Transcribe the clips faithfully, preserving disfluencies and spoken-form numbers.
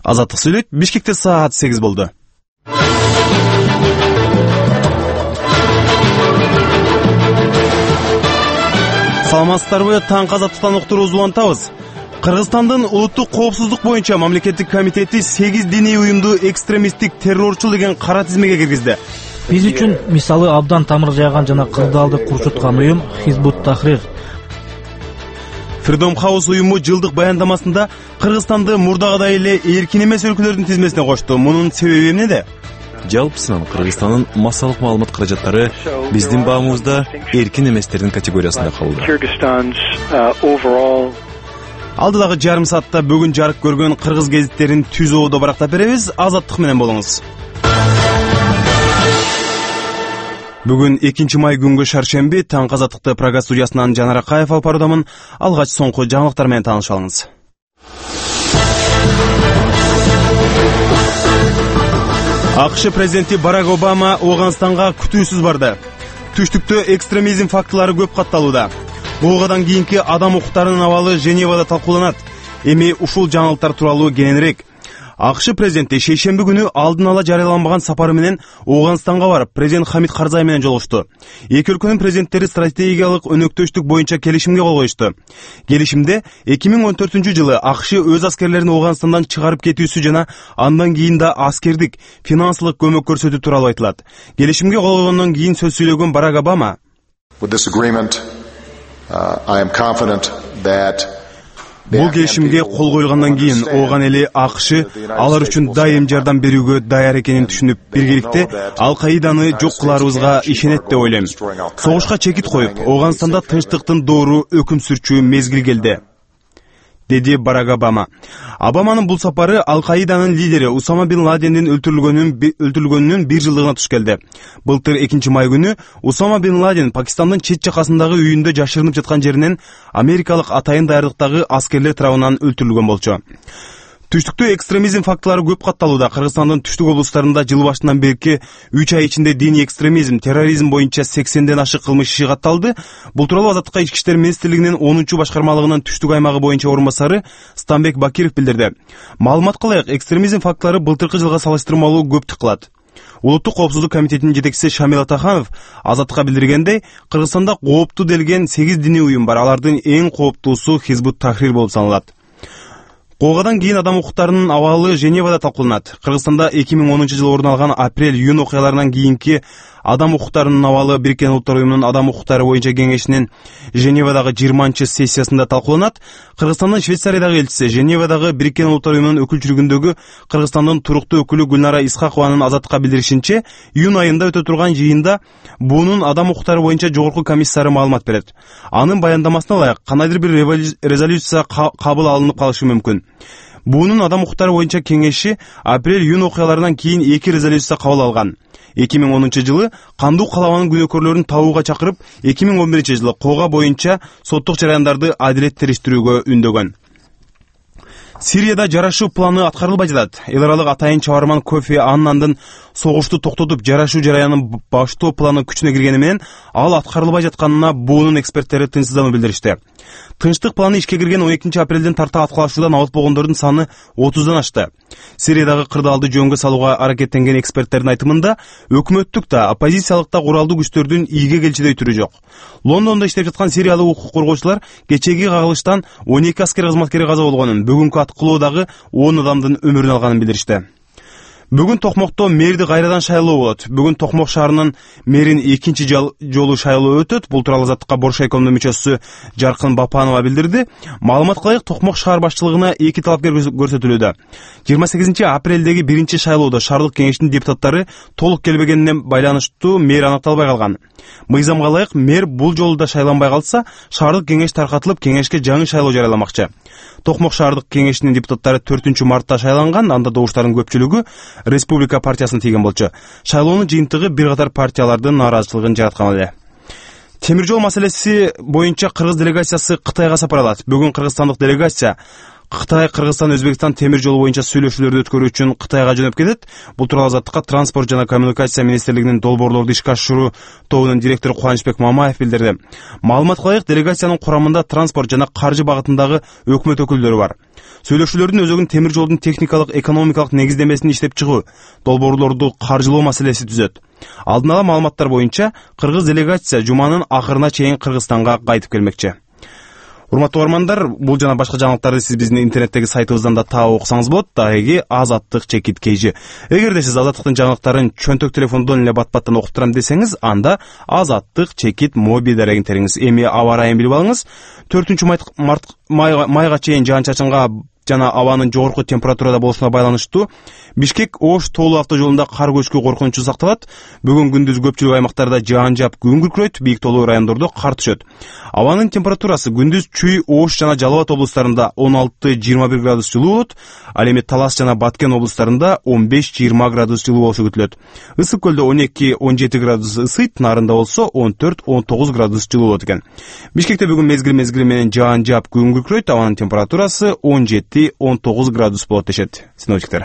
Азаттык сүйлөйт. Бишкекте саат сегиз болду. Саламатсыздарбы? Таңкы азаттыктан уктуруу улантабыз. Кыргызстандын улуттук коопсуздук боюнча мамлекеттик комитети сегиз диний уюмду экстремисттик террорчу деген кара тизмеге киргизди. Биз үчүн мисалы абдан тамыр жайган жана кырдаалды курчуткан уюм Хизбут Тахрир. Freedom House уюму жылдык баяндамасында Кыргызстанды мурдагыдай эле эркин эмес өлкөлөрдүн тизмесине кошту. Мунун себеби эмнеде? Жалпысынан Кыргызстандын массалык маалымат каражаттары биздин баамыбызда эркин эместердин категориясында калды. Алдыдагы жарым саатта бүгүн жарык көргөн кыргыз гезиттерин түз оодо барактап беребиз. Азаттык менен болуңуз. Бүгүн экинчи май күнгө шаршемби. Таңкы азаттыкты программа студиясынан Жанар Акаев алып баруудамын. Алгач соңку жаңылыктар менен тааныша алыңыз. АКШ президенти Барак Обама Ооганстанга күтүүсүз барды. Түштүктө экстремизм фактылары көп катталууда. Оогадан кийинки адам укуктарынын абалы Женевада талкууланат. Эми ушул жаңылыктар тууралуу кененирээк. АКШ президенти шейшемби күнү алдын ала жарыяланбаган сапары менен Ооганстанга барып, президент Хамид Карзай менен жолугушту. Эки өлкөнүн президенттери стратегиялык өнөктөштүк боюнча келишимге кол коюшту. Келишимде эки миң он төртүнчү жылы АКШ өз аскерлерин Ооганстандан чыгарып кетүүсү жана андан кийин да аскердик, финансылык көмөк көрсөтүү тууралуу айтылат. Келишимге кол койгондон кийин сөз сүйлөгөн Барак Обама Бул келишимге кол коюлгандан кийин Ооган эли АКШ алар үчүн дайым жардам берүүгө даяр экенин түшүнүп, биргеликте Ал-Каиданы жок кыларыбызга ишенет деп ойлойм. Согушка чекит коюп, Ооганстанда тынчтыктын доору өкүм сүрчү мезгил келди, деди Барак Обама. Обаманын бул сапары Ал-Каиданын лидери Усама бин Ладендин өлтүрүлгөнүнүн өлтүрүлгөнүнүн бир жылдыгына туш келди. Былтыр экинчи май күнү Усама бин Ладен Пакистандын чет жакасындагы үйүндө жашырынып жаткан жеринен америкалык атайын даярдыктагы аскерлер тарабынан өлтүрүлгөн болчу. Түштүктө экстремизм фактылары көп катталууда. Кыргызстандын түштүк облустарында жыл башынан берки үч ай ичинде диний экстремизм, терроризм боюнча сексенден ашык кылмыш иши катталды. Бул тууралуу Азаттыкка Ички иштер министрлигинин онунчу башкармалыгынын түштүк аймагы боюнча орун басары Станбек Бакиров билдирди. Маалымат кылайык, экстремизм фактылары былтыркы жылга салыштырмалуу көп тыкылат. Улуттук коопсуздук комитетинин жетекчиси Шамил Атаханов Азаттыкка билдиргендей, Кыргызстанда кооптуу делген сегиз диний уюм бар. Алардын эң кооптуусу Хизбут Тахрир болуп саналат. Оогадан кийин адам укуктарынын абалы Женевада талкууланат. Кыргызстанда эки миң онунчу жылы орун алган апрель-июнь окуяларынан кийинки адам укуктарынын абалы Бириккен Улуттар уюмунун адам укуктары боюнча кеңешинин Женевадагы жыйырманчы сессиясында талкууланат. Кыргызстандын Швейцариядагы элчиси, Женевадагы Бириккен Улуттар уюмунун өкүлчүлүгүндөгү Кыргызстандын туруктуу өкүлү Гүлнара Исхакованын Азаттыкка билдиришинче, июнь айында өтө турган жыйында буунун адам укуктары боюнча жогорку комиссары маалымат берет. Анын баяндамасына ылайык, кандайдыр бир резолюция кабыл алынып калышы мүмкүн. Буунун адам укуктары боюнча кеңеши апрель-июнь окуяларынан кийин эки резолюция кабыл алган. эки миң онунчу жылы кандуу каламанын күнөөкөрлөрүн табууга чакырып, эки миң он биринчи жылы Коога боюнча соттук жараяндарды адилеттештирүүгө үндөгөн. Сирияда жарашуу планы аткарылбай жатат. Эл аралык атайын чабарман Кофи Аннандын согушту токтотуп жарашуу жараянын баштоо планы күчүнө киргени менен ал аткарылбай жатканына буунун эксперттери тынчсыздануу билдиришти. Тынчтык планы ишке кирген он экинчи апрелден тарта аткалашуудан абал болгондордун саны отуздан ашты. Сириядагы кырдаалды жөнгө салууга аракеттенген эксперттердин айтымында, өкмөттүк да, оппозициялык да куралдуу күчтөрдүн ийге келчидей түрү жок. Лондондо иштеп жаткан сириялык укук коргоочулар кечеги кагылыштан он эки аскер кызматкери каза болгонун, бүгүнкү аткылоодагы он адамдын өмүрүн алганын билдиришти. Бүгүн Токмокто мэрди кайрадан шайлоо болот. Бүгүн Токмок шаарынын мэрин экинчи жолу шайлоо өтөт. Бул тууралуу Азаттыкка Боршайкомдун мүчөсү Жаркын Бапанова билдирди. Маалымат кылайык, Токмок шаар башчылыгына эки талапкер көрсөтүлүүдө. жыйырма сегизинчи апрелдеги биринчи шайлоодо шаардык кеңештин депутаттары толук келбегенине байланыштуу мэр аныкталбай калган. Мыйзамга ылайык, мэр бул жолу да шайланбай калса, шаардык кеңеш таркатылып, кеңешке жаңы шайлоо жарыяламакчы. Токмок шаардык кеңешинин депутаттары төртүнчү мартта шайланган, анда добуштардын көпчүлүгү Республика партиясына тийген болчу. Шайлоонун жыйынтыгы бир катар партиялардын нааразычылыгын жараткан эле. Темир жол маселеси боюнча кыргыз делегациясы Кытайга сапар алат. Бүгүн кыргызстандык делегация Кытай, Кыргызстан, Өзбекстан темир жолу боюнча сүйлөшүүлөрдү өткөрүү үчүн Кытайга жөнөп кетет. Бул тууралуу Азаттыкка Транспорт жана коммуникация министрлигинин долбоорлорду ишке ашыруу тобунун директору Кубанычбек Мамаев билдирди. Маалымат кылайык, делегациянын курамында транспорт жана каржы багытындагы өкмөт өкүлдөрү бар. Сүйлөшүүлөрдүн өзөгүн темир жолдун техникалык, экономикалык негиздемесин иштеп чыгуу, долбоорлорду каржылоо маселеси түзөт. Алдын ала маалыматтар боюнча, кыргыз делегация жуманын акырына чейин Кыргызстанга кайтып келмекчи. Урматтуу угармандар, бул жана башка жаңылыктарды сиз биздин интернеттеги сайтыбыздан да таап окусаңыз болот. Дареги Азаттык чекит кейжи. Эгерде сиз Азаттыктын жаңылыктарын чөнтөк телефондон эле бат-баттан окуп турам десеңиз, анда Азаттык чекит моби дарегин териңиз. Эми аба ырайын билип алыңыз. төртүнчү март майга чейин жаан-чачынга жана абанын жогорку температурада болушуна байланыштуу Бишкек Ош Тоолу автожолунда кар көчкү коркунучу сакталат. Бүгүн күндүз көпчүлүк аймактарда жаан жаап күн күркүрөйт, бийик тоолуу райондордо кар түшөт. Абанын температурасы күндүз Чүй, Ош жана Жалал Абад облустарында он алты жыйырма бир градус жылуу болот. Ал эми Талас жана Баткен облустарында он беш жыйырма градус жылуу болушу күтүлөт. Ысык көлдө он эки он жети градус ысыйт, Нарында болсо он төрт он тогуз градус жылуу болот экен. Бишкекте бүгүн мезгил мезгили менен жаан жаап күн күркүрөйт, абанын температурасы он жети он тогуз градус болот дешет синоптиктер.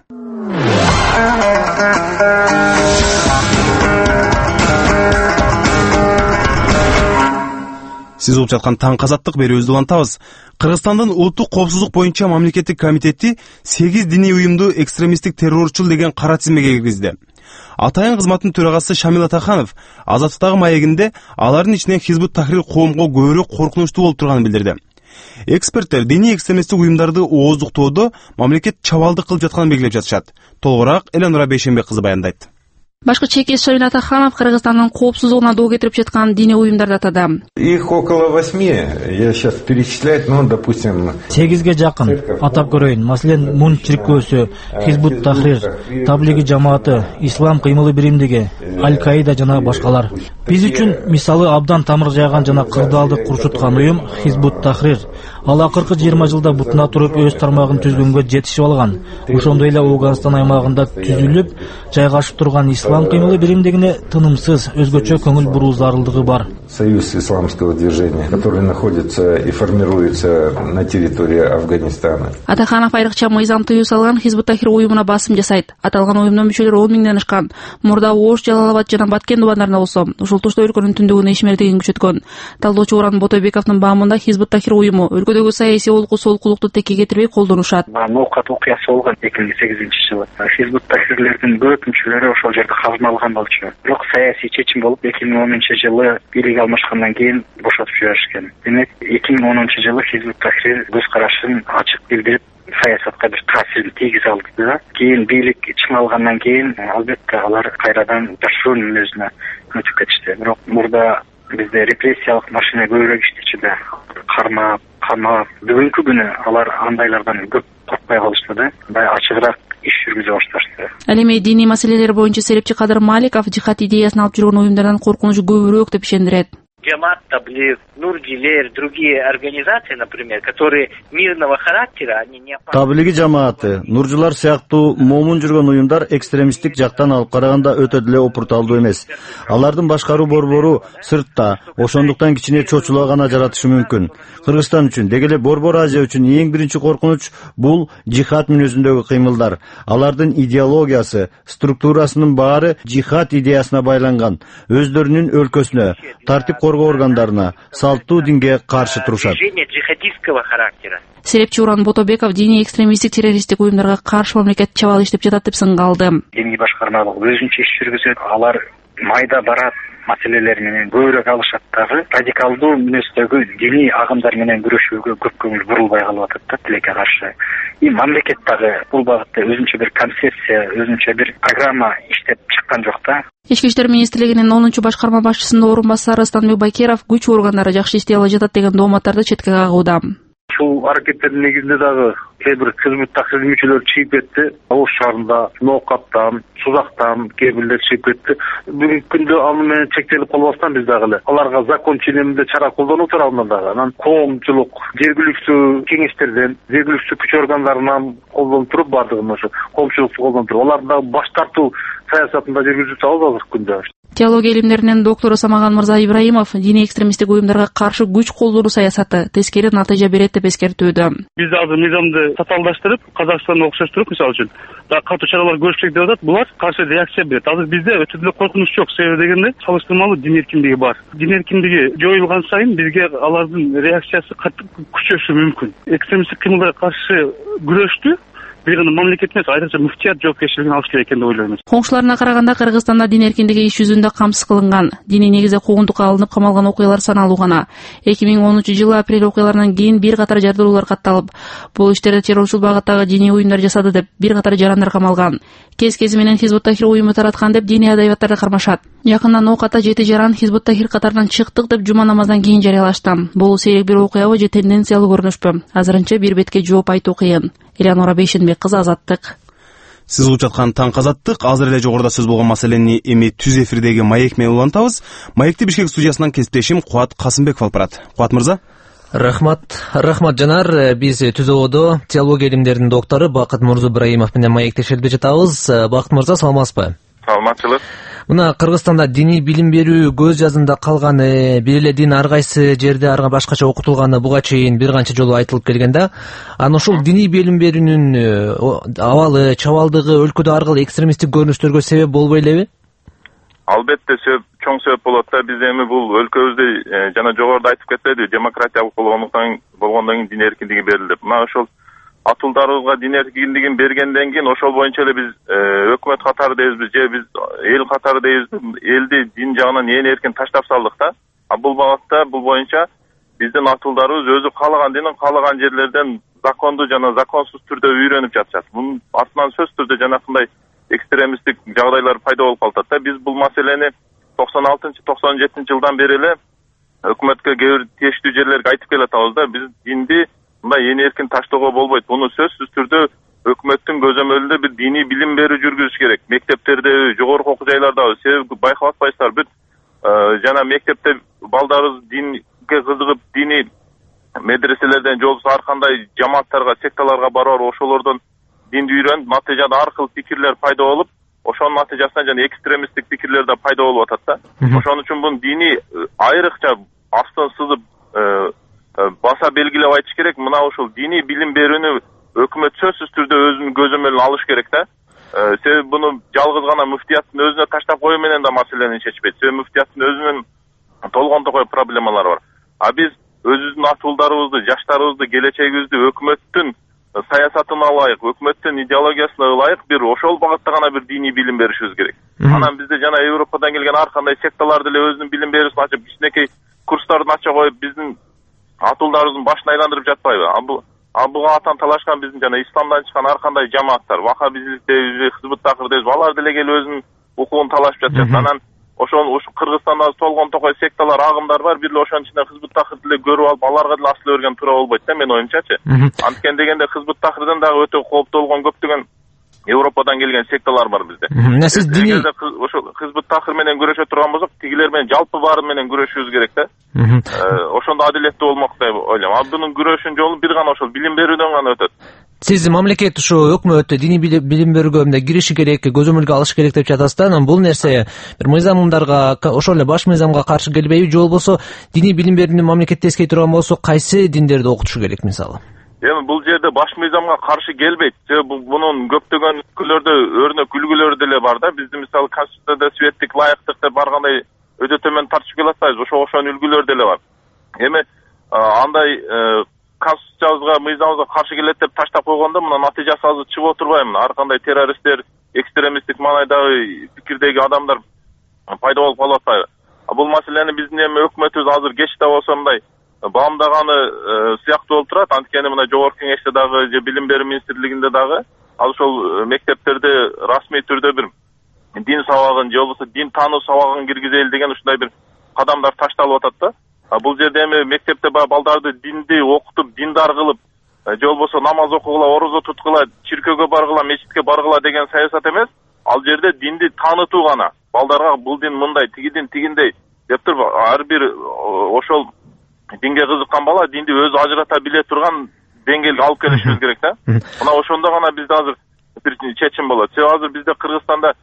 Сиз угуп жаткан таң Азаттык берүүбүздү улантабыз. Кыргызстандын улуттук коопсуздук боюнча мамлекеттик комитети сегиз диний уюмду экстремисттик террорчул деген кара тизмеге киргизди. Атайын кызматтын төрагасы Шамил Атаханов Азаттыктагы маегинде алардын ичинен Хизбут Тахрир коомго көбүрөөк коркунучтуу болуп турганын билдирди. Эксперттер диний экстремисттик уюмдарды ооздуктоодо мамлекет чабалдык кылып жатканын белгилеп жатышат. Толугураак Эленура Бейшенбек кызы баяндайт. Башкы чекист Шамил Атаханов Кыргызстандын коопсуздугуна доо кетирип жаткан диний уюмдарды атады. Их около восьми, я сейчас перечислять, ну, допустим... сегизге жакын атап көрөйүн. Маселен, Мун чиркөөсү, Хизбут Тахрир, Таблиги жамааты, Ислам кыймылы биримдиги, Аль-Каида жана башкалар. Биз үчүн мисалы абдан тамыр жайган жана кырдаалды курчуткан уюм Хизбут Тахрир. Ал акыркы жыйырма жылда бутуна туруп өз тармагын түзгөнгө жетишип алган. Ошондой эле Ауганстан аймагында түзүлүп, жайгашып турган Ислам кыймылы биримдигине тынымсыз өзгөчө көңүл буруу зарылдыгы бар. Союз исламского движения, который находится и формируется на территории Афганистана. Атаханов айрыкча мыйзам тыюу салган Хизбут Тахрир уюмуна басым жасайт. Аталган уюмдун мүчөлөрү он миңден ашкан. Мурда Ош, Жалал Абад жана Баткен дубандарында болсо, ушул тушта өлкөнүн түндүгүнө ишмердигин күчөткөн. Талдоочу Оран Ботойбековдун баамында Хизбут Тахрир уюму өлкөдөгү саясий олку солкулукту текке кетирбей колдонушат. Ноокат окуясы болгон эки миң сегизинчи жылы. Хизбут Тахрирлердин көп мүчөлөрү ошол жерде казма алган болчу. Бирок саясий чечим болуп эки миң онунчу жылы бийлик алмашкандан кийин бошотуп жиберишкен. Демек эки миң онунчу жылы Хизбут Тахрир көз карашын ачык билдирип саясатка бир таасирин тийгизе алды да. Кийин бийлик чыңалгандан кийин албетте алар кайрадан жашыруун мүнөзүнө өтүп кетишти. Бирок мурда бизде репрессиялык машина көбүрөөк иштечү да. Кармап, камап. Бүгүнкү күнү алар андайлардан көп коркпой калышты да. Бай ачыгыраак иш жүргүзө башташты. Ал эми диний маселелер боюнча серепчи Кадыр Маликов жихад идеясын алып жүргөн уюмдардан коркунуч көбүрөөк деп ишендирет. Джамат, Таблиг, Нурджилер, другие организации, например, которые мирного характера, они не опасны. Таблиги жамааты, Нурджилар сыяктуу момун жүргөн уюмдар экстремисттик жактан алып караганда өтө деле опурталдуу эмес. Алардын башкаруу борбору сыртта, ошондуктан кичине чочулоо гана жаратышы мүмкүн. Кыргызстан үчүн, деги эле Борбор Азия үчүн эң биринчи коркунуч бул жихад мүнөзүндөгү кыймылдар. Алардын идеологиясы, структурасынын баары жихад идеясына байланган. Өздөрүнүн өлкөсүнө, тартип коргоо органдарына, салттуу динге каршы турушат. Серепчи Уран Ботойбеков диний экстремисттик террористтик уюмдарга каршы мамлекет чабал иштеп жатат деп сынга алды. Диний башкармалык өзүнчө иш жүргүзөт. Алар майда барат маселелер менен көбүрөөк алышат дагы. Радикалдуу мүнөздөгү диний агымдар менен күрөшүүгө көп көңүл бурулбай калып атат да тилекке каршы. И мамлекет дагы бул багытта өзүнчө бир концепция, өзүнчө бир программа иштеп чыккан жок да. Ички иштер министрлигинин онунчу башкарма башчысынын орун басары Станбек Байкеров күч органдары жакшы иштей ала жатат деген дооматтарды четке кагууда. Ушул аракеттердин негизинде дагы кээ бир Хизбут Тахрир мүчөлөрү чыгып кетти. Ош шаарында, Ноокаттан, Сузактан кээ бирлер чыгып кетти. Бүгүнкү күндө аны менен чектелип калбастан биз дагы эле аларга закон ченеминде чара колдонуп турабыз дагы. Анан коомчулук, жергиликтүү кеңештерден, жергиликтүү күч органдарынан колдонуп туруп бардыгын ошо коомчулукту колдонуп туруп, аларды баш тартуу саясатында жүргүзүп атабыз азыркы күндө. Теология илимдеринин доктору Самаган Мырза Ибраимов диний экстремисттик уюмдарга каршы күч колдонуу саясаты тескери натыйжа берет деп эскертүүдө. Биз азыр мыйзамды татаалдаштырып, Казакстанга окшоштуруп, мисалы үчүн, да катуу чаралар көрүш керек деп атат. Булар каршы реакция берет. Азыр бизде өтө эле коркунуч жок. Себеби дегенде, салыштырмалуу дин эркиндиги бар. Дин эркиндиги жоюлган сайын бизге алардын реакциясы катуу күчөшү мүмкүн. Экстремисттик кыймылдарга каршы күрөштү бир гана мамлекет эмес, айрыкча муфтият жоопкерчилигин алыш керек экен деп ойлойбуз. Коңшуларына караганда Кыргызстанда дин эркиндиги иш жүзүндө камсыз кылынган, диний негизде куугунтукка алынып камалган окуялар саналуу гана. эки миң онунчу жылы апрель окуяларынан кийин бир катар жардыруулар катталып, бул иштерди террорчул багыттагы диний уюмдар жасады деп бир катар жарандар камалган. Кез-кези менен Хизбут Тахир уюму тараткан деп диний адабияттарды кармашат. Якында Ноокатта жети жаран Хизбут Тахир катарынан чыктык деп жума намаздан кийин жарыялашты. Бул сейрек бир окуябы же тенденциялуу көрүнүшпү? Азырынча бир бетке жооп айтуу кыйын. Элеонора Бейшенбек кызы, Азаттык. Сиз угуп жаткан Таң Азаттык. Азыр эле жогоруда сөз болгон маселени эми түз эфирдеги Маек менен улантабыз. Маекти Бишкек студиясынан кесиптешим Кубат Касымбеков алып барат. Кубат мырза. Рахмат, рахмат Жанар. Биз түз ободо теология илимдеринин доктору Бакыт Мурза Ибраимов менен маектешип жатабыз. Бакыт мырза, саламатсызбы? Саламатчылык. Мына Кыргызстанда диний билим берүү көз жазында калганы, бир эле дин ар кайсы жерде арга башкача окутулганы буга чейин бир канча жолу айтылып келген да. Анан ушул диний билим берүүнүн абалы, чабалдыгы өлкөдө ар кыл экстремисттик көрүнүштөргө себеп болбой элеби? Албетте себеп, чоң себеп болот да. Биз эми бул өлкөбүздө жана жогоруда айтып кетпедиби, демократиялык болгондуктан болгондон кийин дин эркиндиги берилди. Мына ошол атуулдарыбызга дин эркиндигин бергенден кийин ошол боюнча эле биз өкмөт катары дейбизби же биз эл катары дейбизби, элди дин жагынан ээн эркин таштап салдык да. А бул багытта, бул боюнча биздин атуулдарыбыз өзү каалаган динин каалаган жерлерден закондуу жана законсуз түрдө үйрөнүп жатышат. Мунун артынан сөзсүз түрдө жанакындай экстремисттик жагдайлар пайда болуп калат да. Биз бул маселени токсон алтынчы токсон жетинчи жылдан бери эле өкмөткө кээ бир тийиштүү жерлерге айтып келатабыз да. Биз динди мындай ээн эркин таштоого болбойт. Муну сөзсүз түрдө өкмөттүн көзөмөлүндө бир диний билим берүү жүргүзүш керек. Мектептерде, жогорку окуу жайларда. Себеби байкап атпайсыздар, бүт жана мектепте балдарыбыз динге кызыгып, диний медреселерден жолсуз ар кандай жамааттарга, секталарга барып, ошолордон динди үйрөнүп, натыйжада ар кыл пикирлер пайда болуп, ошонун натыйжасынан жана экстремисттик пикирлер да пайда болуп атат да. Ошон үчүн бун диний айрыкча астын сызып баса белгилеп айтыш керек. Мына ушул диний билим берүүнү өкмөт сөзсүз түрдө өзүнүн көзөмөлүнө алыш керек да. Себеби буну жалгыз гана муфтияттын өзүнө таштап коюу менен да маселени чечпейт. Себеби муфтияттын өзүнүн толгон токой проблемалары бар. А биз өзүбүздүн атуулдарыбызды, жаштарыбызды, келечегибизди өкмөттүн саясатына ылайык, өкмөттүн идеологиясына ылайык бир ошол багытта гана бир диний билим беришибиз керек. Анан бизде жана Европадан келген ар кандай секталар деле өзүнүн билим берүүсүн ачып, кичинекей курстарды ача коюп, биздин атуулдарыбыздын башын айландырып жатпайбы? А буга атан талашкан биздин жана исламдан чыккан ар кандай жамааттар, вахабиздик дейбиз, Хизбут Тахир дейбиз, алар деле келип өзүнүн укугун талашып жатышат. Анан ошол ушу Кыргызстанда толгон токой секталар, агымдар бар. Бир эле ошонун ичинде Хизбут Тахир деле көрүп алып, аларга деле асыла берген туура болбойт да, менин оюмчачы. Анткени дегенде Хизбут Тахирден дагы өтө кооптуу болгон көптөгөн Европадан келген секталар бар bizde. Ne siz dini... Oşo Hizbut Tahir menen görüşe turgan bolsak, tigiler menen jalpı bari menen görüşübüz керек да. Ошондо адилеттүү болмок деп ойлойм. А бунун күрөшүнүн жолу бир гана ошол билим берүүдөн гана өтөт. Сиз мамлекет ушу өкмөт диний билим берүүгө мындай кириши керек, көзөмөлгө алыш керек деп жатасыз да. Анан бул нерсе бир мыйзамдарга, ошол эле баш мыйзамга каршы келбейби? Же болбосо диний билим берүүнү мамлекетте эскей турган болсо, кайсы диндерди окутушу керек мисалы? Эми бул жерде баш мыйзамга каршы келбейт. Бунун көптөгөн өлкөлөрдө өрнөк үлгүлөрү деле бар да. Биздин мисалы Конституцияда светтик лайыктык деп баргандай өтө төмөн тартып келе атпайбыз. Ошо ошон үлгүлөр деле бар. Эми андай Конституциябызга, мыйзамыбызга каршы келет деп таштап койгондо мына натыйжасы азыр чыгып отурбайбы? Ар кандай террористтер, экстремисттик маанайдагы пикирдеги адамдар пайда болуп калып атпайбы? Бул маселени биздин эми өкмөтүбүз азыр кеч да болсо мындай баамдаганы сыяктуу болуп турат. Анткени мына жогорку кеңеште дагы же билим берүү министрлигинде дагы ал ошол мектептерде расмий түрдө бир дин сабагын же болбосо дин таануу сабагын киргизели деген ушундай бир кадамдар ташталып атат да. Бул жерде эми мектепте баягы балдарды динди окутуп, диндар кылып, же болбосо намаз окугула, орозо туткула, чиркөөгө баргыла, мечитке баргыла деген саясат эмес. Ал жерде динди таанытуу гана. Балдарга бул дин мындай, тиги дин тигиндей деп туруп ар бир ошол динге кызыккан бала динди өзү ажырата биле турган деңгээлге алып келишибиз керек да. Мына ошондо гана бизде азыр бир чечим болот. Себеби азыр бизде Кыргызстанда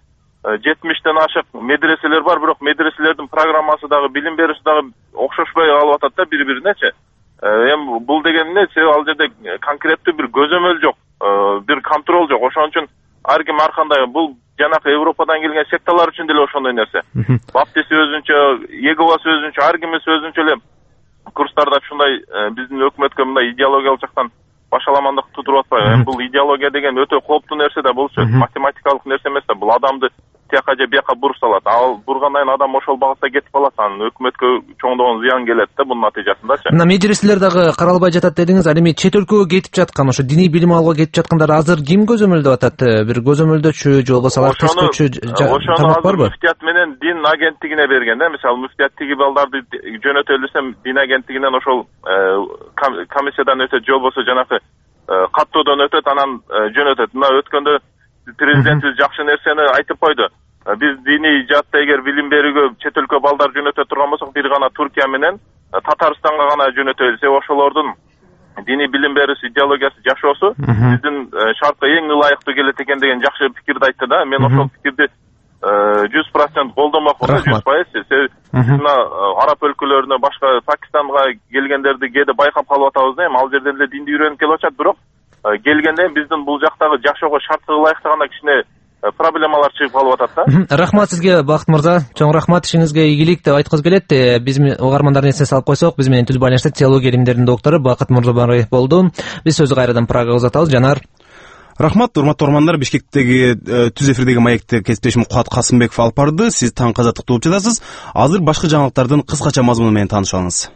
жетимиштен ашык медреселер бар, бирок медреселердин программасы дагы билим берүүсү дагы окшошпой калып атат да бири-биринечи. Эми бул деген эмне? Себеби ал жерде конкреттүү бир көзөмөл жок, бир контроль жок. Ошон үчүн ар ким ар кандай бул жанакы Европадан келген секталар үчүн деле ошондой нерсе. Баптист өзүнчө, Иеговасы өзүнчө, ар кимиси өзүнчө эле курстарда ушундай биздин өкмөткө мындай идеологиялык жактан башаламандык тутуруп атпайбы? Эми бул идеология деген өтө кооптуу нерсе да, бул математикалык нерсе эмес да. Бул адамды тияка же бияка буруп салат. Ал бургандан кийин адам ошол багытта кетип калат, анан өкмөткө чоңдогон зыян келет да бунун натыйжасындачы. Мына медреселер дагы каралбай жатат дедиңиз, ал эми чет өлкөгө кетип жаткан, ошо диний билим алууга кетип жаткандар азыр ким көзөмөлдөп атат? Бир көзөмөлдөчү же болбосо алар тышкычы тармак барбы? Муфтият менен дин агенттигине берген да. Мисалы муфтият тиги балдарды жөнөтөлү десем, дин агенттигинен ошол комиссиядан өтөт же болбосо жанакы каттоодон өтөт, анан жөнөтөт. Мына өткөндө президентибиз жакшы нерсени айтып койду. Биз диний жаатта эгер билим берүүгө чет өлкө балдар жөнөтө турган болсок, бир гана Туркия менен Татарстанга гана жөнөтөбүз. Себеби ошолордун диний билим берүүсү, идеологиясы жашоосу биздин шартка эң ылайыктуу келет экен деген жакшы пикирди айтты да. Мен ошол пикирди жүз процент колдомокмун, жүз пайыз. Себеби мына араб өлкөлөрүнө, башка Пакистанга келгендерди кээде байкап калып атабыз да. Эми ал жерде эле динди үйрөнүп келип атышат, бирок келгенде биздин бул жактагы жашоого шартка ылайыктуу гана кичине проблемалар чыгып калып атат да. Рахмат сизге, Бакыт мырза. Чоң рахмат, ишиңизге ийгилик деп айткыбыз келет. Биз угармандардын эсине салып койсок, биз менен түз байланышта теология илимдеринин доктору Бакыт Мырзабаев болду. Биз сөзү кайрадан Прагага узатабыз. Жанар. Рахмат, урматтуу угармандар. Бишкектеги түз эфирдеги маекти кесиптешим Куат Касымбеков алып барды. Сиз таңкы азаттыкты угуп жатасыз. Азыр башка жаңылыктардын кыскача мазмуну менен таанышып алыңыз.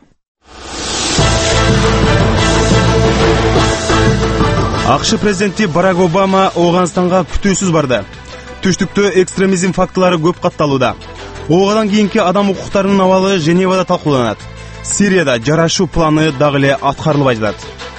АКШ президенти Барак Обама Ооганстанга күтүүсүз барды. Түштүктө экстремизм фактылары көп катталууда. Оогадан кийинки адам укуктарынын абалы Женевада талкууланат. Сирияда жарашуу планы дагы эле аткарылбай жатат.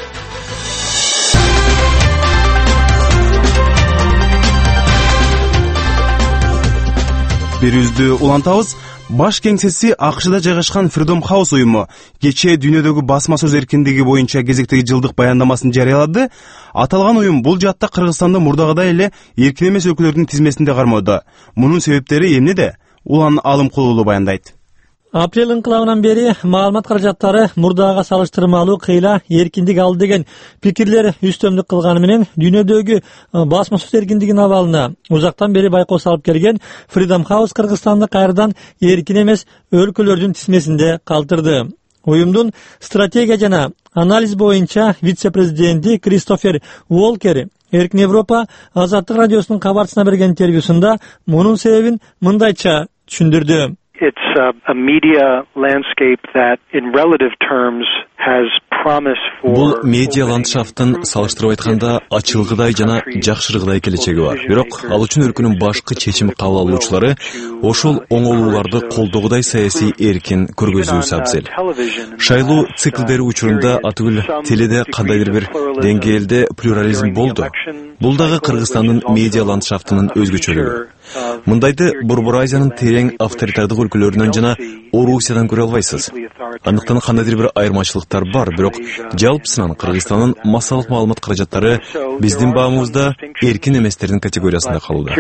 Берүүздү улантабыз. Баш кеңсеси АКШда жайгашкан Freedom House уюму кечээ дүйнөдөгү басма сөз эркиндиги боюнча кезектеги жылдык баяндамасын жарыялады. Аталган уюм бул жаатта Кыргызстанды мурдагыдай эле эркин эмес өлкөлөрдүн тизмесинде кармоодо. Мунун себептери эмнеде? Улан Алымкулуулу баяндайт. Апрель инкылабынан бери маалымат каражаттары мурдага салыштырмалуу кыйла эркиндик алды деген пикирлер үстөмдүк кылганы менен дүйнөдөгү басма сөз эркиндигинин абалына узактан бери байкоо салып келген Freedom House Кыргызстанды кайрадан эркин эмес өлкөлөрдүн тизмесинде калтырды. Уюмдун стратегия жана анализ боюнча вице-президенти Кристофер Уолкер Эркин Европа Азаттык радиосунун кабарчысына берген интервьюсунда мунун себебин мындайча түшүндүрдү. It's a, a media landscape that in relative terms has promise for. Бул медиа ландшафтын салыштырып айтканда ачылгыдай жана жакшыргыдай келечеги бар. Бирок ал үчүн өлкөнүн башкы чечим кабыл алуучулары ошол оңолууларды колдогудай саясий эркин көргөзүүсү абзел. Шайлоо циклдери учурунда атүгүл теледе кандайдыр бир деңгээлде плюрализм болду. Бул дагы Кыргызстандын медиа ландшафтынын өзгөчөлүгү. Мындайды Борбор Азиянын терең авторитардык өлкөлөрүнөн жана Орусиядан көрө албайсыз. Андыктан кандайдыр бир айырмачылыктар бар, бирок жалпысынан Кыргызстандын массалык маалымат каражаттары биздин баамыбызда эркин эместердин категориясында калууда.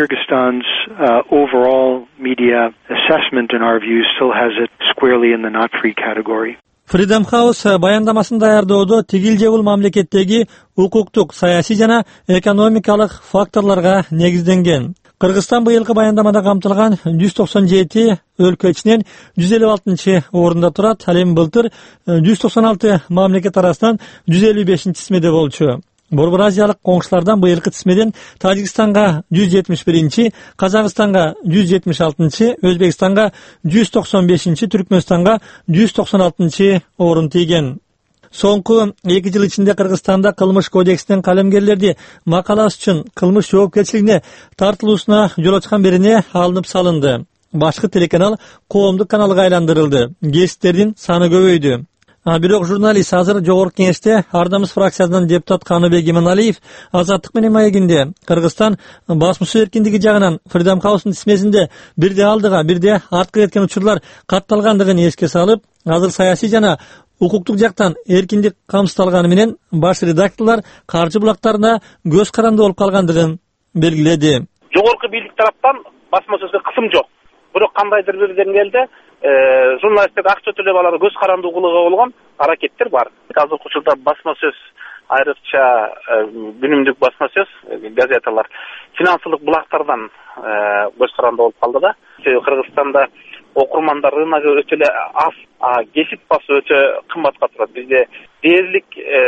Freedom House баяндамасын даярдоодо тигил же бул мамлекеттеги укуктук, саясий жана экономикалык факторлорго негизденген. Кыргызстан быйылкы баяндамада камтылган жүз токсон жети өлкө ичинен жүз элүү алтынчы орунда турат. Ал эми былтыр жүз токсон алты мамлекет арасынан жүз элүү бешинчи тизмеде болчу. Борбор Азиялык коңшулардан быйылкы тизмеден Тажикстанга жүз жетимиш биринчи, Казакстанга жүз жетимиш алтынчы, Өзбекстанга жүз токсон бешинчи, Түркмөнстанга жүз токсон алтынчы орун тийген. Соңку эки жыл ичинде Кыргызстанда кылмыш кодексинин калемгерлерди макаласы үчүн кылмыш жоопкерчилигине тартылуусуна жол ачкан бирине алынып салынды. Башкы телеканал коомдук каналга айландырылды. Кесиптердин саны көбөйдү. А бирок журналист азыр жогорку кеңеште Ардамыз фракциясынан депутат Каныбек Иманалиев Азаттык менен маегинде Кыргызстан басма сөз эркиндиги жагынан Freedom House'ун тизмесинде бирде алдыга, бирде артка кеткен учурлар катталгандыгын эске салып, азыр саясий жана укуктук жактан эркиндик камсыздалганы менен баш редакторлор каржы булактарына көз каранды болуп калгандыгын белгиледи. Жогорку бийлик тараптан басма сөзгө кысым жок. Бирок кандайдыр бир деңгээлде журналисттер акча төлөп алар көз карандуу кылууга болгон аракеттер бар. Азыркы учурда басма сөз, айрыкча күнүмдүк басма сөз газеталар финансылык булактардан көз карандуу болуп калды да. Кыргызстанда окурмандар рыногу өтө эле аз, а кесип басуу өтө кымбатка турат. Бизде дээрлик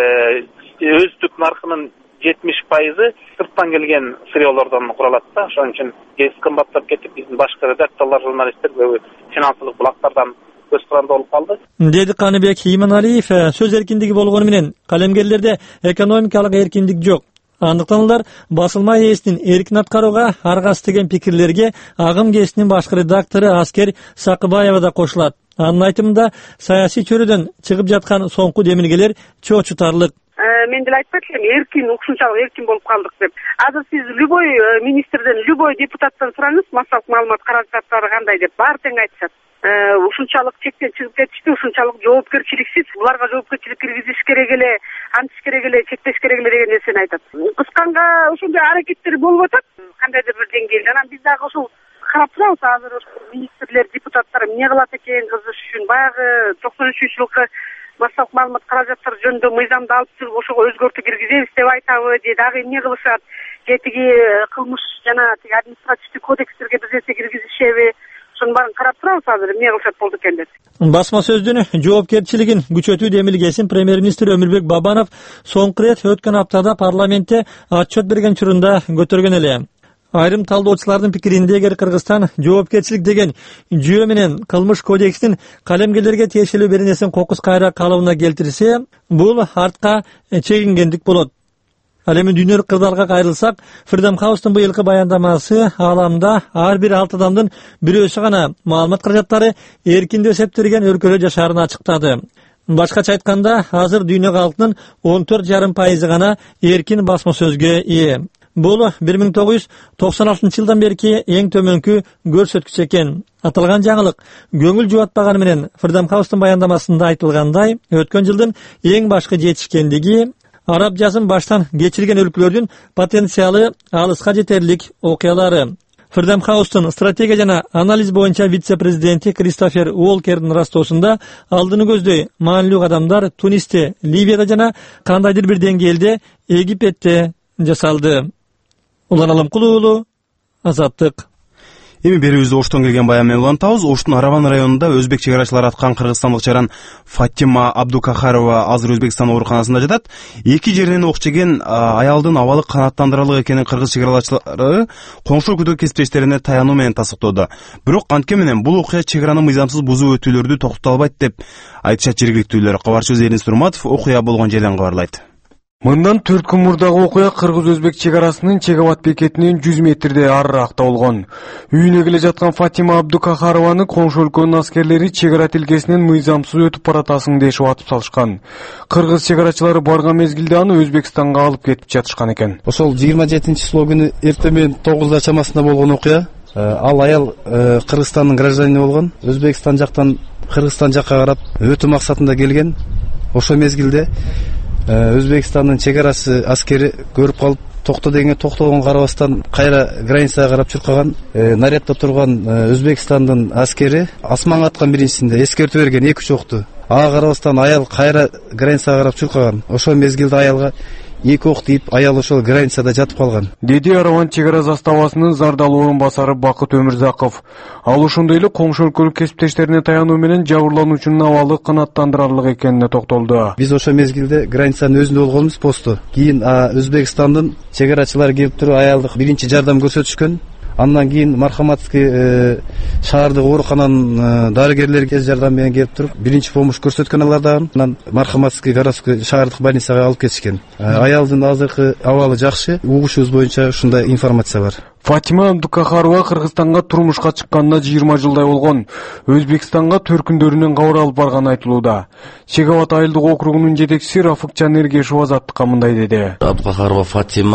өздүк наркынын жетимиш пайызы сырттан келген сырьёолордон куралат да. Ошон үчүн кесип кымбаттап кетип, биздин башка редакторлор, журналисттер көбү финансылык булактардан көз карандуу болуп калды. Деди Каныбек Иманалиев, сөз эркиндиги болгону менен калемгерлерде экономикалык эркиндик жок. Андыктан алар басылма ээсинин эркин аткарууга аргасы деген пикирлерге агым кесинин башкы редактору Аскер Сакыбаева да кошулат. Анын айтымында саясий чөйрөдөн чыгып жаткан соңку демилгелер чоочутарлык. Мен деле айтпайт элем, эркин, ушунчалык эркин болуп калдык деп. Азыр сиз любой министрден, любой депутаттан сураңыз, массалык маалымат каражаттары кандай деп, баары тең айтышат. Ушунчалык чектен чыгып кетишти, ушунчалык жоопкерчиликсиз, буларга жоопкерчилик киргизиш керек эле, антиш керек эле, чектеш керек эле деген нерсени айтат. Кысканга ошондой аракеттер болуп атат, кандайдыр бир деңгээлде. Анан биз дагы ошол карап турабыз, азыр министрлер, депутаттар эмне кылат экен кызыш үчүн. Баягы токсон үчүнчү жылкы массалык маалымат каражаттары жөнүндө мыйзамды алып чыгып ошого өзгөртүү киргизебиз деп айтабы, же дагы эмне кылышат, же тиги кылмыш жана тиги административдик кодекстерге бир нерсе киргизишеби, ошонун баарын карап турабыз азыр эмне кылышат болду экен деп. Басма сөздүн жоопкерчилигин күчөтүү демилгесин премьер-министр Өмүрбек Бабанов соңку ирет өткөн аптада парламентте отчет берген учурунда көтөргөн эле. Айрым талдоочулардын пикиринде, эгер Кыргызстан жоопкерчилик деген жүйө менен кылмыш кодексин калемгерлерге тиешелүү бир нерсени кокус кайра калыбына келтирсе, бул артка чегингендик болот. Ал эми дүйнөлүк кырдаалга кайрылсак, Freedom House'тун быйылкы баяндамасы ааламда ар бир алты адамдын бирөөсү гана маалымат каражаттары эркиндеп эсептелген өлкөлөр жашаарын ачыктады. Башкача айтканда, азыр дүйнө калкынын он төрт жарым пайызы гана эркин басма сөзгө ээ. Бул бир миң тогуз жүз токсон алтынчы жылдан берки эң төмөнкү көрсөткүч экен. Аталган жаңылык көңүл жубатпаганы менен Freedom House'тун баяндамасында айтылгандай, өткөн жылдын эң башкы жетишкендиги араб жазын баштан кечирген өлкөлөрдүн потенциалы алыска жетерлик окуялары. Freedom House'тун стратегия жана анализ боюнча вице-президенти Кристофер Уолкердин растоосунда алдыны көздөй маанилүү кадамдар Тунисте, Ливияда жана кандайдыр бир деңгээлде Египетте жасалды. Улан Аламкулуу уулу, Азаттык. Эми берүүбүздү Оштон келген баян менен улантабыз. Оштун Араван районунда өзбек чегарачылары аткан кыргызстандык жаран Фатима Абдукахарова азыр Өзбекстан ооруканасында жатат. Эки жеринен ок жеген аялдын абалы канааттандырарлык экенин кыргыз чегарачылары коңшу өлкөдөгү кесиптештерине таянуу менен тастыктоодо. Бирок антке менен бул окуя чегараны мыйзамсыз бузуу өтүүлөрдү токтото албайт деп айтышат жергиликтүүлөр. Кабарчыбыз Эрин Сурматов окуя болгон жерден кабарлайт. Мындан төрт күн мурдагы окуя кыргыз-өзбек чегарасынын Чегабат бекетинен жүз метрде арыракта болгон. Үйүнө келе жаткан Фатима Абдукахарованы коңшу өлкөнүн аскерлери чегара тилкесинен мыйзамсыз өтүп баратасың дешип атып салышкан. Кыргыз чегарачылары барган мезгилде аны Өзбекстанга алып кетип жатышкан экен. Ошол жыйырма жетинчи число күнү эртемен тогузда чамасында болгон окуя. Ал аял Кыргызстандын гражданини болгон. Өзбекстан жактан Кыргызстан жакка карап өтүү максатында келген. Ошол мезгилде Өзбекстандын чегарасы аскери көрүп калып, токто дегенге токтогонго карабастан кайра границага карап чуркаган. Нарядда турган Өзбекстандын аскери асманга аткан биринчисинде эскертүү берген эки үч окту. Ага карабастан аял кайра границага карап чуркаган. Ошол мезгилде аялга эки ок тийип, аял ошол границада жатып калган. Деди Араван чегара заставасынын зардалуу орун басары Бакыт Өмүрзаков. Ал ошондой эле коңшу өлкөлүк кесиптештерине таянуу менен жабырлануучунун абалы канааттандырарлык экенине токтолду. Биз ошол мезгилде границанын өзүндө болгонбуз посту. Кийин Өзбекстандын чегарачылары келип туруп аялдык биринчи жардам көрсөтүшкөн. Андан кийин Мархаматский шаардык оорукананын дарыгерлери тез жардам менен келип туруп, биринчи помощь көрсөткөн алар дагы. Анан Мархаматский городской шаардык больницага алып кетишкен. Аялдын азыркы абалы жакшы. Угушубуз боюнча ушундай информация бар. Фатима Абдукахарова Кыргызстанга турмушка чыкканына жыйырма жылдай болгон. Өзбекстанга төркүндөрүнөн кабар алып барганы айтылууда. Чегабат айылдык округунун жетекчиси Рафыкчан Эргешов Азаттыкка мындай деди. Абдукахарова Фатима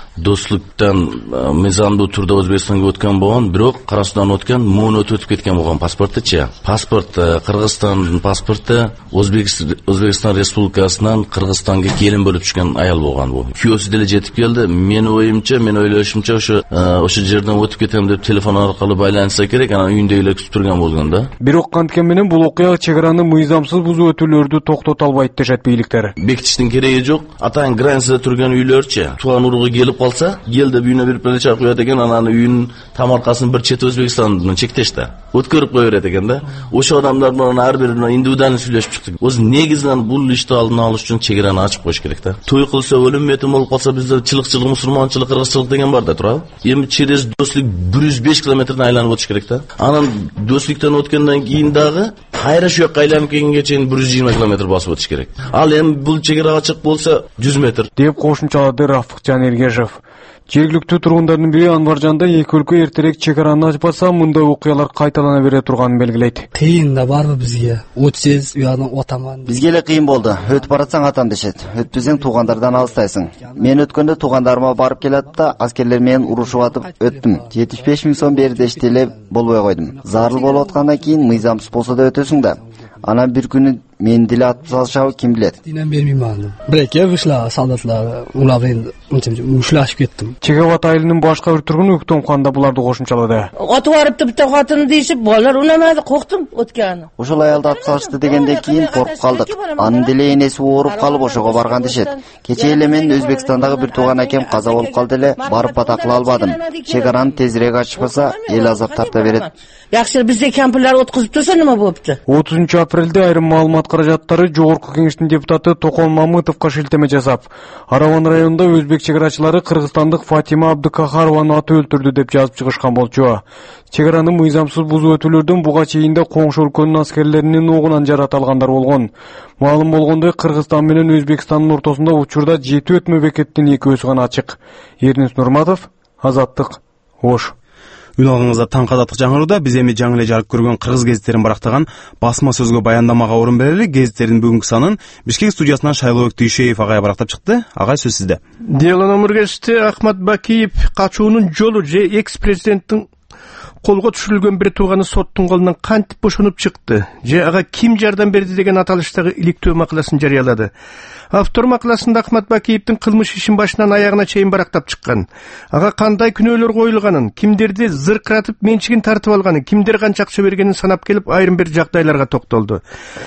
достуктан мыйзамдуу турда Өзбекстанга өткөн болгон, бирок Карасудан өткөн, муну өтүп кеткен болгон паспортучу. Паспорт Кыргызстандын паспорту Өзбекстан Республикасынан Кыргызстанга келин болуп түшкөн аял болгон бу. Күйөөсү деле жетип келди. Мен оюмча, мен ойлошумча ошо ошо жерден өтүп кетем деп телефон аркылуу байланышса керек, анан үйүндөгүлөр күтүп турган болгон да. Бирок канткени менен бул окуя чек араны мыйзамсыз бузуп өтүүлөрдү токтото албайт дешет бийликтер. Бекитиштин кереги жок. Атайын границада турган үйлөрчү тууган уругу келип калса, ел деп үйүнө берип эле чак коет экен, анан үйүнүн тамаркасын бир чети Өзбекстандын чектеш да. Өткөрүп кое берет экен да. Ошо адамдар менен ар бири индивидуально сүйлөшүп чыктык. Өзү негизинен бул ишти алдын алыш үчүн чек араны ачып коюш керек да. Той кылса өлүм метим болуп калса, бизде чылыкчылык, мусулманчылык, кыргызчылык деген бар да, туурабы? Эми через Дөслүк бир жүз беш километрден айланып өтүш керек да. Анан Дөслүктөн өткөндөн кийин дагы кайра шу жакка айланып келгенге чейин бир жүз жыйырма километр басып өтүш керек. Ал эми бул чек ара ачык болсо жүз метр деп кошумчалады Рафыкжан Эргешев. Жергиликтүү тургундардын бири Анваржанда эки өлкө эртерээк чек араны ачпаса, мындай окуялар кайталана бере турганын белгилейт. Кыйын да барбы бизге? Өтсөз, уяны отаман. Бизге эле кыйын болду. Өтүп баратсаң атам дешет. Өтпөсөң туугандардан алыстайсың. Мен өткөндө туугандарыма барып келатып да, аскерлер менен урушуп атып өттүм. жетимиш беш миң сом берди дешти эле болбой койдум. Зарыл болуп аткандан кийин мыйзамсыз болсо да өтөсүң да. Анан бир күнү мен деле атып салышабы ким билет. Динен бермейм аны. Бирекке вышла солдатлар, улар энд ушлашып кеттим. Чегават айылынын башка бир тургуну Өктөмканда буларды кошумчалады. Атып барыпты бир катын дейшип, балдар унамады, корктум өткөнү. Ошол аялды атып салышты дегенден кийин коркуп калдык. Анын деле энеси ооруп калып ошого барган дешет. Кечээ эле мен Өзбекстандагы бир тууган акем каза болуп калды эле, барып бата кыла албадым. Чек араны тезирээк ачпаса, эл азап тарта берет. Жакшы, бизде кемпирлер өткүзүп турса неме болупту? отузунчу апрелде айрым маалымат каражаттары Жогорку кеңештин депутаты Токон Мамытовго шилтеме жасап, Араван районунда өзбек чек арачылары кыргызстандык Фатима Абдукахарованы атып өлтүрдү деп жазып чыгышкан болчу. Чек араны мыйзамсыз бузуп өтүүлөрдөн буга чейин да коңшу өлкөнүн аскерлеринин огунан жарат алгандар болгон. Маалым болгондой, Кыргызстан менен Өзбекстандын ортосунда учурда жети өтмө бекеттин экөөсү гана ачык. Эрнис Нурматов, Азаттык, Ош. Үн алгыңыздар таңкы азаттык жаңыруда. Биз эми жаңы эле жарык көргөн кыргыз гезиттерин барактаган басма сөзгө баяндамага орун берели. Гезиттердин бүгүнкү санын Бишкек студиясынан Шайлообек Түйшеев агай барактап чыкты. Агай, сөз сизде. Дело номер гезити Ахмат Бакиев качуунун жолу же экс-президенттин колго түшүрүлгөн бир тууганы соттун колунан кантип бошонуп чыкты, же ага ким жардам берди деген аталыштагы иликтөө макаласын жарыялады. Автор макаласында Ахмат Бакиевдин кылмыш ишин башынан аягына чейин барактап чыккан. Ага кандай күнөөлөр коюлганын, кимдерди зыркыратып менчигин тартып алганын, кимдер канча акча бергенин санап келип, айрым бир жагдайларга токтолду.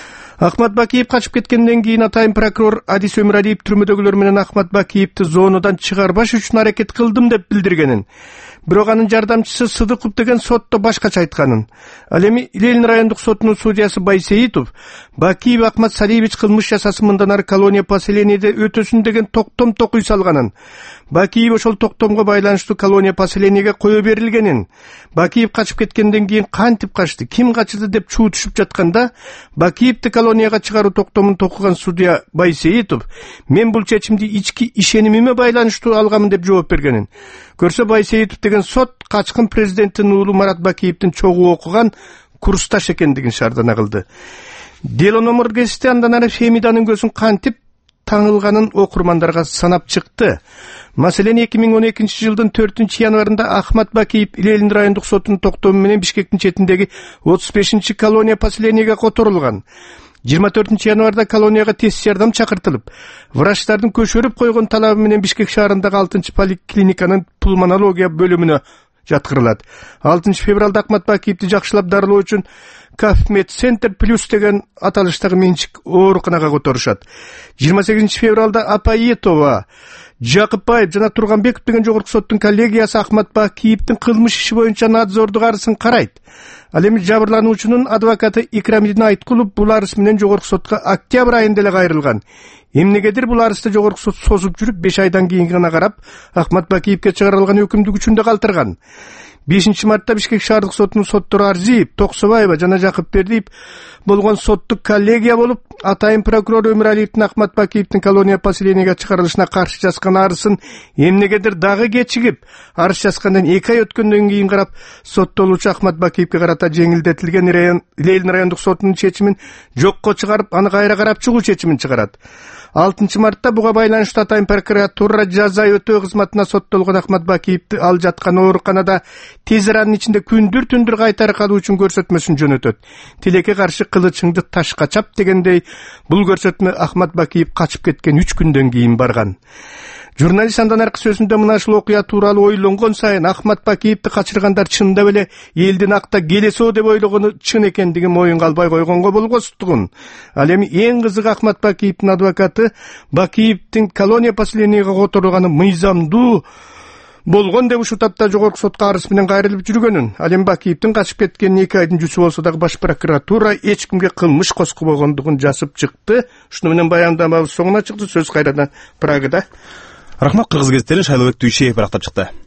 Ахмат Бакиев качып кеткенден кийин атайын прокурор Адис Өмүралиев түрмөдөгүлөр менен Ахмат Бакиевди зонадан чыгарбаш үчүн аракет кылдым деп билдиргенин. Бирок анын жардамчысы Сыдыков деген сотто башкача айтканын. Ал эми Ленин райондук сотунун судьясы Байсеитов Бакиев Ахмат Салиевич кылмыш жасасы мындан ары колония поселениеде өтөсүн деген токтом токуй салганын. Бакиев ошол токтомго байланыштуу колония поселениеге кое берилгенин. Бакиев качып кеткенден кийин кантип качты, ким качырды деп чуу түшүп жатканда, Бакиевди колонияга чыгаруу токтомун токуган судья Байсеитов мен бул чечимди ички ишенимиме байланыштуу алгамын деп жооп бергенин. Көрсө Байсеитов деген сот качкын президенттин уулу Марат Бакиевдин чогуу окуган курсташ экендигин шаардана кылды. Дело номер гезити андан ары Фемиданын көзүн кантип таңылганын окурмандарга санап чыкты. Маселен эки миң он экинчи жылдын төртүнчү январында Ахмат Бакиев Ленин райондук сотунун токтому менен Бишкектин четиндеги отуз бешинчи колония поселениеге которулган. жыйырма төртүнчү январда колонияга тез жардам чакыртылып, врачтардын көшөрүп койгон талабы менен Бишкек шаарындагы алтынчы поликлиниканын пулмонология бөлүмүнө жаткырылат. алтынчы февралда Ахмат Бакиевди жакшылап дарылоо үчүн Кафмед Центр Плюс деген аталыштагы менчик ооруканага которушат. жыйырма сегизинчи февралда Апаетова, Жакыпбаев жана Турганбеков деген жогорку соттун коллегиясы Ахмат Бакиевдин кылмыш иши боюнча надзордук арызын карайт. Ал эми жабырлануучунун адвокаты Икрамидин Айткулов бул арыз менен жогорку сотко октябрь айында эле кайрылган. Эмнегедир бул арызды жогорку сот созуп жүрүп беш айдан кийин гана карап, Ахмат Бакиевге чыгарылган өкүмдү күчүндө калтырган. бешинчи мартта Бишкек шаардык сотунун соттору Арзиев, Токсобаева жана Жакыпбердиев болгон соттук коллегия болуп, атайын прокурор Өмүралиевдин Ахмат Бакиевдин колония поселениеге чыгарылышына каршы жазган арызын эмнегедир дагы кечигип, арыз жазгандан эки ай өткөндөн кийин карап, соттолуучу Ахмат Бакиевге карата жеңилдетилген Ленин райондук сотунун чечимин жокко чыгарып, аны кайра карап чыгуу чечимин чыгарат. алтынчы мартта буга байланыштуу Атайын прокуратура жаза өтөө кызматына соттолгон Ахмат Бакиевди ал жаткан ооруканада тез аранын ичинде күндүр түндүр кайтары калуу үчүн көрсөтмөсүн жөнөтөт. Тилекке каршы кылычыңды ташка чап дегендей бул көрсөтмө Ахмат Бакиев качып кеткен үч күндөн кийин барган. Журналист андан аркы сөзүндө мына ушул окуя тууралуу ойлонгон сайын Ахмат Бакиевди качыргандар чындап эле элдин акта келесоо деп ойлогону чын экендигин моюнга албай койгонго болгостугун. Ал эми эң кызыгы Ахмат Бакиевдин адвокаты Бакиевдин колония поселениеге которулганы мыйзамдуу болгон деп ушул тапта жогорку сотко арыз менен кайрылып жүргөнүн. Ал эми Бакиевдин качып кеткен эки айдын жүзү болсо дагы баш прокуратура эч кимге кылмыш коскубогондугун жазып чыкты. Ушуну менен баяндамабыз соңуна чыкты. Сөз кайрадан Прагада. Рахмат, кыргыз газеттерин Шайлообек Түйшеев барактап чыкты.